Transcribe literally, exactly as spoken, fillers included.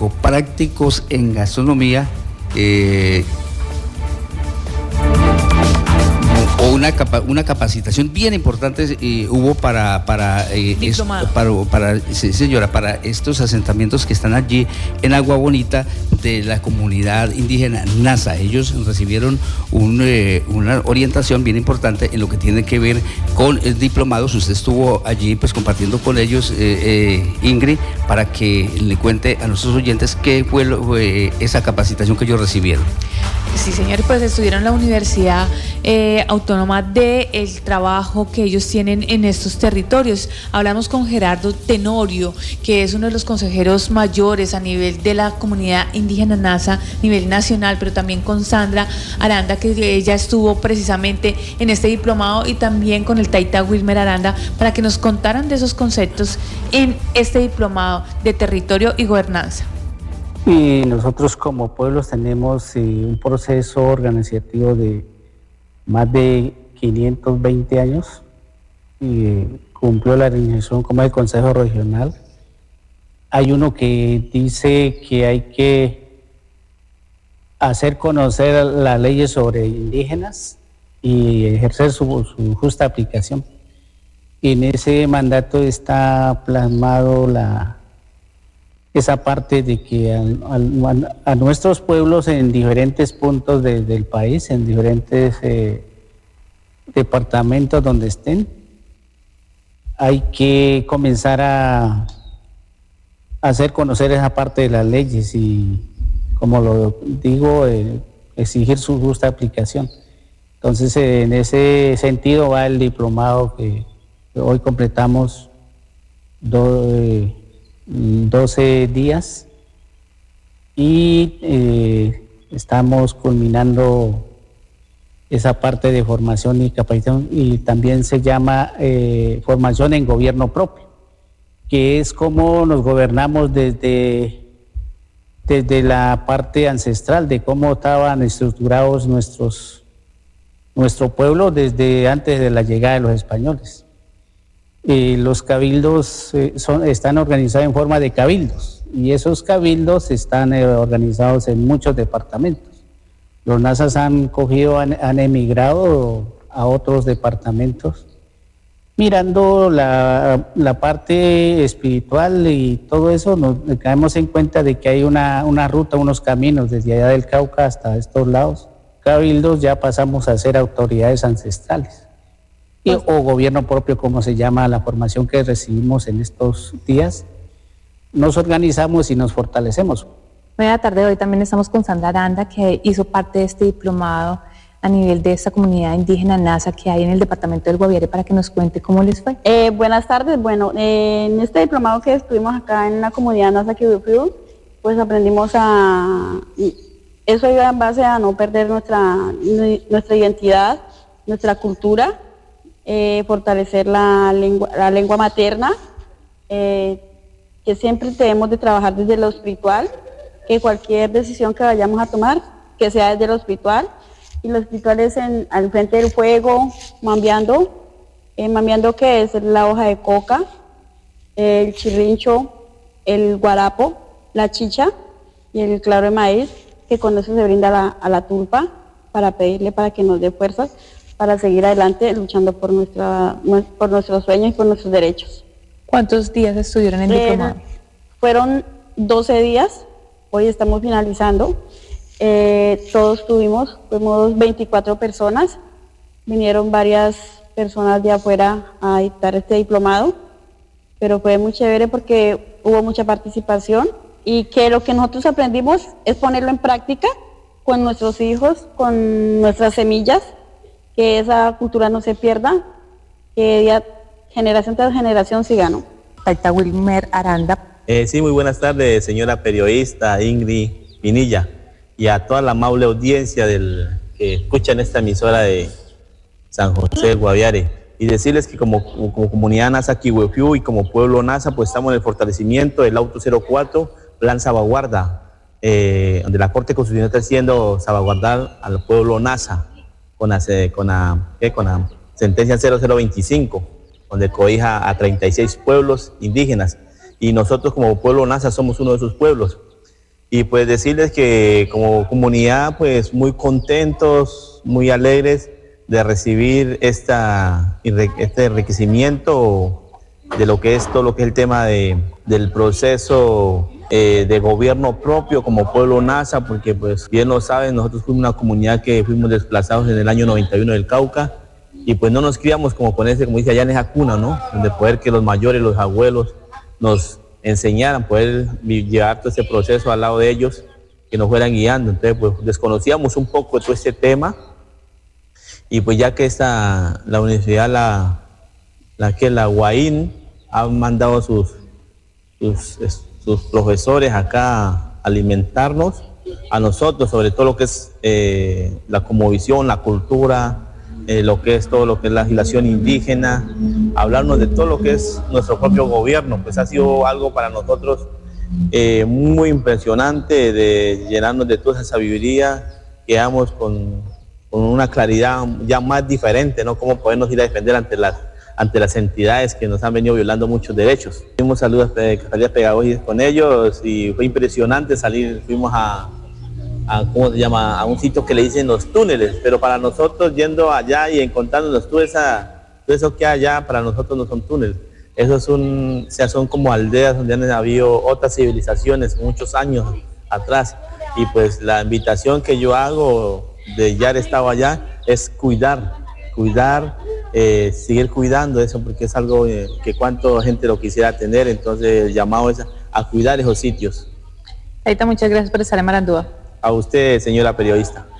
técnico-prácticos en gastronomía, eh, o una, capa, una capacitación bien importante eh, hubo para para, eh, es, para, para sí, señora, para estos asentamientos que están allí en Agua Bonita de la comunidad indígena Nasa. Ellos recibieron un, eh, una orientación bien importante en lo que tiene que ver con el diplomados. Usted estuvo allí pues compartiendo con ellos, eh, eh, Ingrid, para que le cuente a nuestros oyentes qué fue lo, eh, esa capacitación que ellos recibieron. Sí, señor, pues estuvieron en la Universidad eh, Autónoma de el trabajo que ellos tienen en estos territorios. Hablamos con Gerardo Tenorio, que es uno de los consejeros mayores a nivel de la comunidad indígena Nasa, a nivel nacional, pero también con Sandra Aranda, que ella estuvo precisamente en este diplomado, y también con el Taita Wilmer Aranda, para que nos contaran de esos conceptos en este diplomado de territorio y gobernanza. Y nosotros como pueblos tenemos eh, un proceso organizativo de más de quinientos veinte años, y eh, cumplió la organización como el Consejo Regional. Hay uno que dice que hay que hacer conocer las leyes sobre indígenas y ejercer su, su justa aplicación. Y en ese mandato está plasmado la esa parte de que a, a, a nuestros pueblos en diferentes puntos de, del país, en diferentes eh, departamentos donde estén, hay que comenzar a, a hacer conocer esa parte de las leyes y, como lo digo, eh, exigir su justa aplicación. Entonces, eh, en ese sentido va el diplomado que, que hoy completamos do, eh, doce días, y eh, estamos culminando esa parte de formación y capacitación, y también se llama eh, formación en gobierno propio, que es cómo nos gobernamos desde, desde la parte ancestral, de cómo estaban estructurados nuestros, nuestro pueblo desde antes de la llegada de los españoles. Eh, los cabildos eh, son, están organizados en forma de cabildos, y esos cabildos están eh, organizados en muchos departamentos. Los Nasas han cogido, han, han emigrado a otros departamentos, mirando la, la parte espiritual y todo eso. Nos caemos en cuenta de que hay una, una ruta, unos caminos desde allá del Cauca hasta estos lados. Cabildos ya pasamos a ser autoridades ancestrales. Y, o gobierno propio, como se llama la formación que recibimos en estos días. Nos organizamos y nos fortalecemos. Buenas tardes, hoy también estamos con Sandra Aranda, que hizo parte de este diplomado a nivel de esta comunidad indígena Nasa que hay en el departamento del Guaviare, para que nos cuente cómo les fue. Eh, buenas tardes, bueno, eh, en este diplomado que estuvimos acá en la comunidad Nasa Quibupiu, pues aprendimos a... Eso iba en base a no perder nuestra, nuestra identidad, nuestra cultura, Eh, fortalecer la lengua, la lengua materna, eh, que siempre debemos de trabajar desde lo espiritual, que cualquier decisión que vayamos a tomar, que sea desde lo espiritual, y lo espiritual es en, al frente del fuego, mambeando, eh, mambeando que es la hoja de coca, el chirrincho, el guarapo, la chicha y el claro de maíz, que con eso se brinda la, a la tulpa para pedirle para que nos dé fuerzas para seguir adelante luchando por, nuestra, por nuestros sueños y por nuestros derechos. ¿Cuántos días estuvieron en el diplomado? Eh, fueron doce días, hoy estamos finalizando. Eh, todos tuvimos, fuimos veinticuatro personas, vinieron varias personas de afuera a dictar este diplomado, pero fue muy chévere porque hubo mucha participación, y que lo que nosotros aprendimos es ponerlo en práctica con nuestros hijos, con nuestras semillas, que esa cultura no se pierda, que ya, generación tras generación siga, ¿no? Taita Wilmer Aranda. Eh, sí, muy buenas tardes, señora periodista Ingrid Pinilla, y a toda la amable audiencia del, que escuchan esta emisora de San José del Guaviare. Y decirles que como, como comunidad Nasa Quibupiu y como pueblo Nasa, pues estamos en el fortalecimiento del auto cero cuatro, plan salvaguarda, eh, donde la Corte Constitucional está haciendo salvaguardar al pueblo Nasa, con la, con la, ¿qué? con la sentencia cero cero veinticinco, donde cobija a treinta y seis pueblos indígenas, y nosotros como pueblo Nasa somos uno de esos pueblos. Y pues decirles que como comunidad, pues muy contentos, muy alegres de recibir esta, este enriquecimiento de lo que es todo lo que es el tema de, del proceso eh, de gobierno propio como pueblo Nasa, porque pues bien lo saben, nosotros fuimos una comunidad que fuimos desplazados en el año noventa y uno del Cauca, y pues no nos criamos como con ese, como dice allá en esa cuna, ¿no? Donde poder que los mayores, los abuelos nos enseñaran, poder llevar todo ese proceso al lado de ellos, que nos fueran guiando. Entonces pues desconocíamos un poco de todo este tema, y pues ya que esta, la universidad, la, la que la U A I N, ha mandado sus, sus, sus profesores acá a alimentarnos, a nosotros, sobre todo lo que es eh, la cosmovisión, la cultura, eh, lo que es todo lo que es la legislación indígena, hablarnos de todo lo que es nuestro propio gobierno, pues ha sido algo para nosotros eh, muy impresionante, de llenarnos de toda esa sabiduría, quedamos con, con una claridad ya más diferente, ¿no? Cómo podernos ir a defender ante las ante las entidades que nos han venido violando muchos derechos. Tuvimos saludos de tareas pedagógicas con ellos y fue impresionante salir, fuimos a, a, ¿cómo se llama?, a un sitio que le dicen los túneles, pero para nosotros yendo allá y encontrándonos todo, esa, todo eso que hay allá, para nosotros no son túneles, esos son, o sea, son como aldeas donde han habido otras civilizaciones muchos años atrás, y pues la invitación que yo hago de ya haber estado allá es cuidar, cuidar, Eh, seguir cuidando eso, porque es algo eh, que cuánta gente lo quisiera tener. Entonces el llamado es a, a cuidar esos sitios. Taita, muchas gracias por estar en Marandúa. A usted, señora periodista.